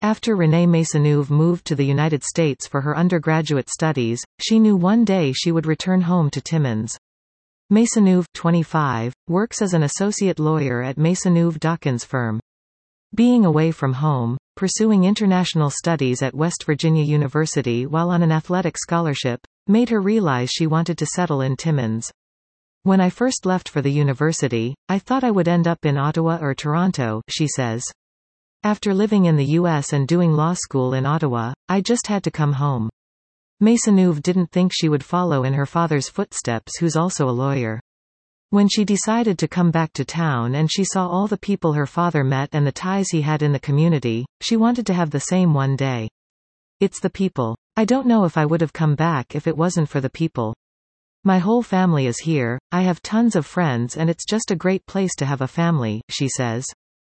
After Renée Maisonneuve moved to the United States for her undergraduate studies, she knew one day she would return home to Timmins. Maisonneuve, 25, works as an associate lawyer at Maisonneuve-Dawkins firm. Being away from home, pursuing international studies at West Virginia University while on an athletic scholarship, made her realize she wanted to settle in Timmins. When I first left for the university, I thought I would end up in Ottawa or Toronto, she says. After living in the U.S. and doing law school in Ottawa, I just had to come home. Maisonneuve didn't think she would follow in her father's footsteps, who's also a lawyer. When she decided to come back to town and she saw all the people her father met and the ties he had in the community, she wanted to have the same one day. It's the people. I don't know if I would have come back if it wasn't for the people. My whole family is here, I have tons of friends and it's just a great place to have a family, she says.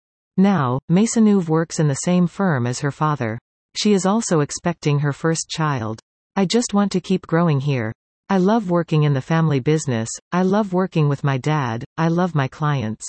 Now, Maisonneuve works in the same firm as her father. She is also expecting her first child. I just want to keep growing here. I love working in the family business, I love working with my dad, I love my clients.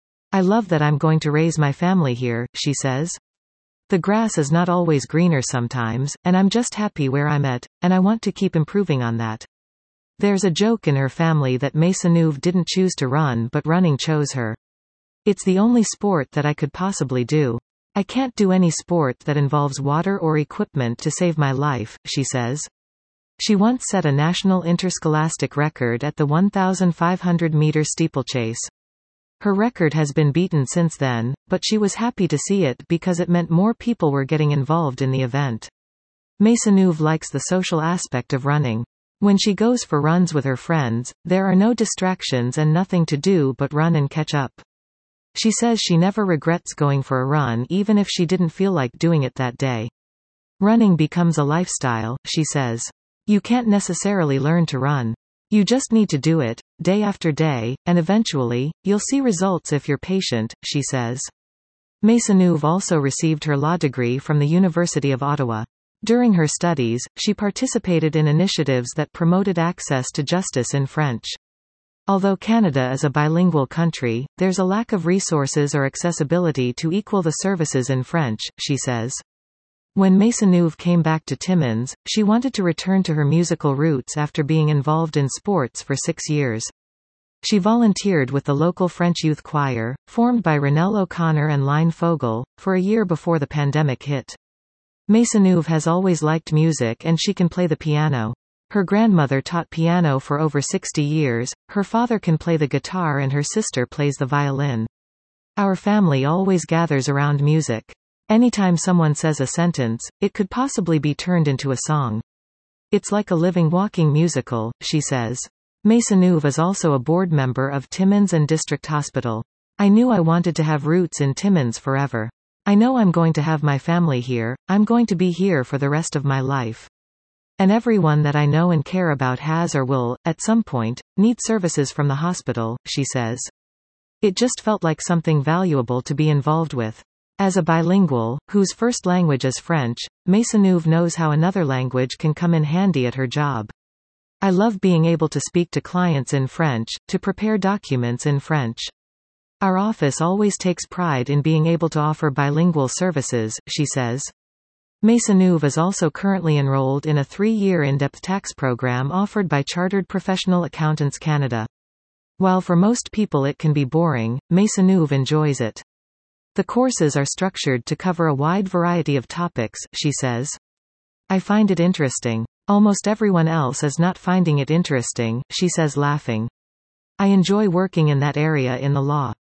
I love that I'm going to raise my family here, she says. The grass is not always greener sometimes, and I'm just happy where I'm at, and I want to keep improving on that. There's a joke in her family that Maisonneuve didn't choose to run but running chose her. It's the only sport that I could possibly do. I can't do any sport that involves water or equipment to save my life, she says. She once set a national interscholastic record at the 1,500-meter steeplechase. Her record has been beaten since then, but she was happy to see it because it meant more people were getting involved in the event. Maisonneuve likes the social aspect of running. When she goes for runs with her friends, there are no distractions and nothing to do but run and catch up. She says she never regrets going for a run even if she didn't feel like doing it that day. Running becomes a lifestyle, she says. You can't necessarily learn to run. You just need to do it, day after day, and eventually, you'll see results if you're patient, she says. Maisonneuve also received her law degree from the University of Ottawa. During her studies, she participated in initiatives that promoted access to justice in French. Although Canada is a bilingual country, there's a lack of resources or accessibility to equal the services in French, she says. When Maisonneuve came back to Timmins, she wanted to return to her musical roots after being involved in sports for 6 years. She volunteered with the local French youth choir, formed by Ronelle O'Connor and Line Fogel, for a year before the pandemic hit. Maisonneuve has always liked music and she can play the piano. Her grandmother taught piano for over 60 years, her father can play the guitar and her sister plays the violin. Our family always gathers around music. Anytime someone says a sentence, it could possibly be turned into a song. It's like a living walking musical, she says. Maisonneuve is also a board member of Timmins and District Hospital. I knew I wanted to have roots in Timmins forever. I know I'm going to have my family here, I'm going to be here for the rest of my life. And everyone that I know and care about has or will, at some point, need services from the hospital, she says. It just felt like something valuable to be involved with. As a bilingual, whose first language is French, Maisonneuve knows how another language can come in handy at her job. I love being able to speak to clients in French, to prepare documents in French. Our office always takes pride in being able to offer bilingual services, she says. Maisonneuve is also currently enrolled in a 3-year in-depth tax program offered by Chartered Professional Accountants Canada. While for most people it can be boring, Maisonneuve enjoys it. The courses are structured to cover a wide variety of topics, she says. I find it interesting. Almost everyone else is not finding it interesting, she says laughing. I enjoy working in that area in the law.